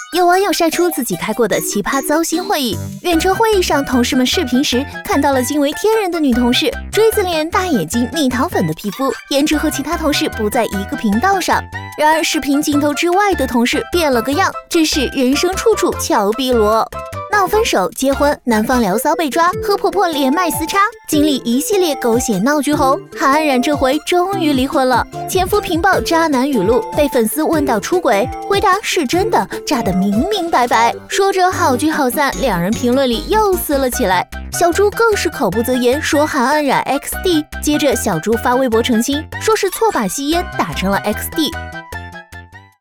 有网友晒出自己开过的奇葩糟心会议，远程会议上，同事们视频时看到了惊为天人的女同事，锥子脸、大眼睛、蜜糖粉的皮肤，颜值和其他同事不在一个频道上。然而视频镜头之外的同事变了个样，真是人生处处乔碧罗。闹分手、结婚，男方聊骚被抓，和婆婆连麦撕叉，经历一系列狗血闹剧后，韩安冉这回终于离婚了。前夫频爆渣男语录，被粉丝问到出轨，回答是真的，炸得明明白白。说着好聚好散，两人评论里又撕了起来。小猪更是口不择言，说韩安冉 XD， 接着小猪发微博澄清，说是错把吸烟打成了 XD。